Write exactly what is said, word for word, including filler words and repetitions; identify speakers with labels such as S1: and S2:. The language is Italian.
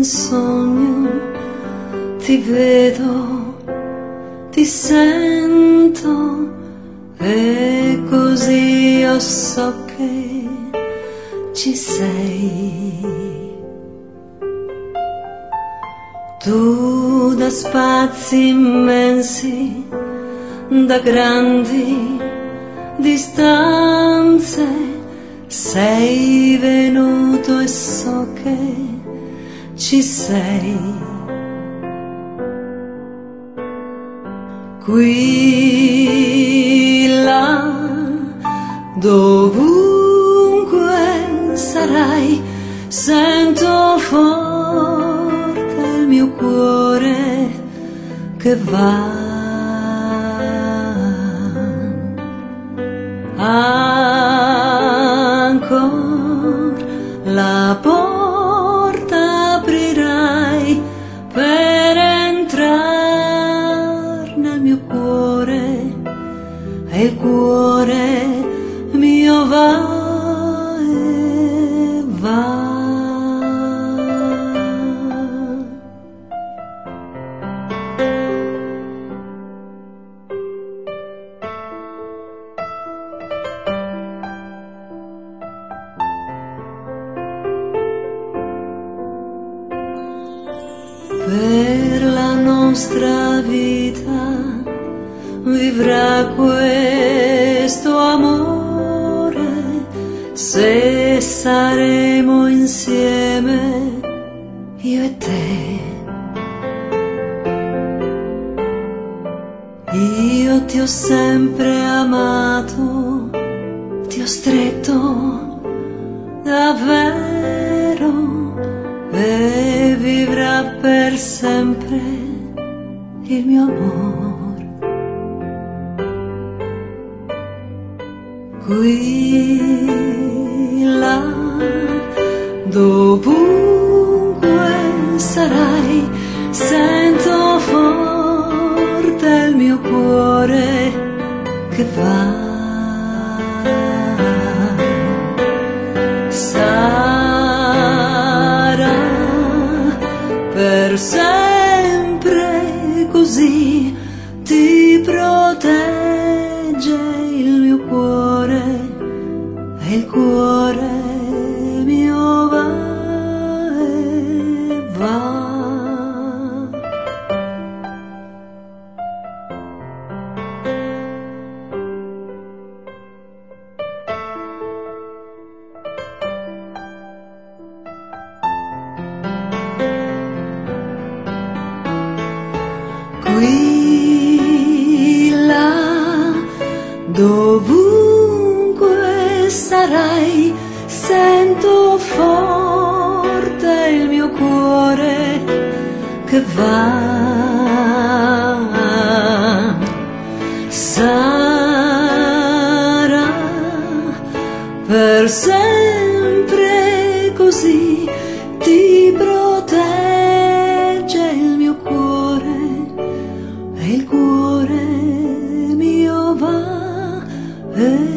S1: sogno, ti vedo, ti sento e così io so che ci sei. Tu da spazi immensi, da grandi distanze, sei venuto e so che ci sei. Qui, là, dovunque sarai, sento forte il mio cuore che va. Ancora la porta aprirai per entrare nel mio cuore e il cuore mio va e va. Per la nostra vita vivrà questo amore, se saremo insieme io e te. Io ti ho sempre amato, ti ho stretto davvero, e vivrà per sempre il mio amor. Qui, là, dovunque sarai, sento forte il mio cuore che va. Per sempre così ti protegge il mio cuore e il cuore mio va e va. Qui, là, dovunque sarai, sento forte il mio cuore che va. Sarà per sempre così, ti protegge il mio cuore e il cuore mio va e